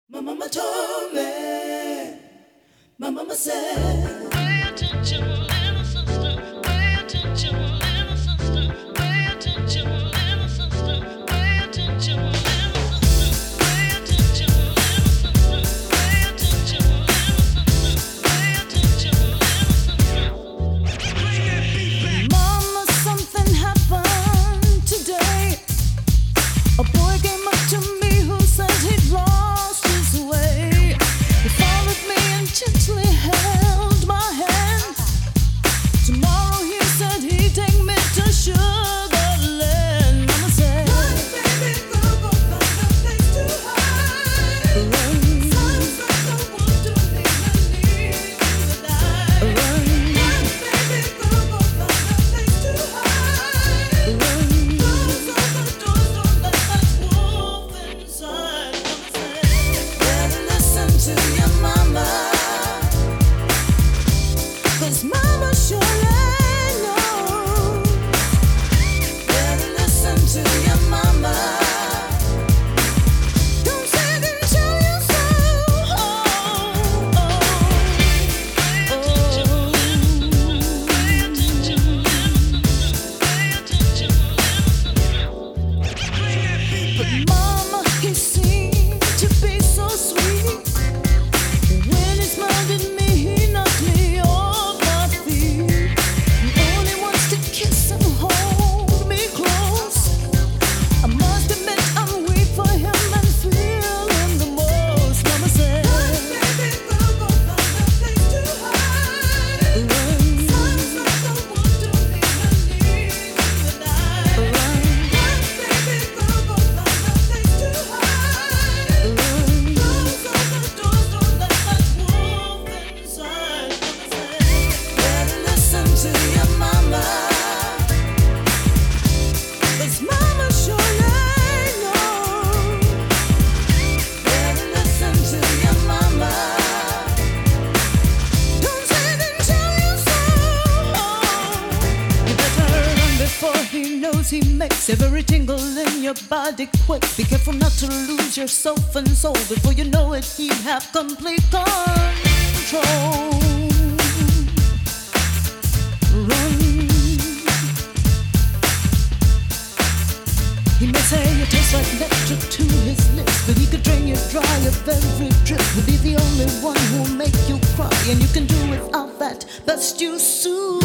My mama told me, my mama said, pay attention, little sister, pay attention, little sister, pay attention, little sister, pay attention, little sister, pay attention, little sister, pay attention, little sister, pay attention, little sister. Mama, something happened today. A boy came up to me who said he'd lost his way. He followed me and gently held my hand. Tomorrow he said he'd take me to Sugarland. Mama said, run, baby, go find a place to hide. Run, sun's like the one to leave the night. Run, baby, go find a place to hide. Run, close all the doors, don't let that wolf inside. Mama said, better listen to your mama, 'cause mama surely knows. Better listen to your mama. Don't say it and tell you so. But mama, he seemed to be so sweet. When he smiled at me, he knocked me off my feet. He only wants to kiss and hold me close. I must admit I'm weak for him and feel him the most. Mama said, run, baby, go find a place to hide. Run, sun's like the one to leave the night. Run, baby, go find a place to hide. Run, close all the doors, don't let that wolf inside. Mama said, better listen to your mama, 'cause mama surely knows. Better listen to your mama. Don't say it and tell you so. You better run before he knows. He makes every tingle in your body quake. Be careful not to lose yourself and soul. Before you know it, he'd have complete control. Run. He may say you taste like nectar to his lips, but he could drain you dry of every drip. He'll be the only one who'll make you cry, and you can do without that. Best you soothe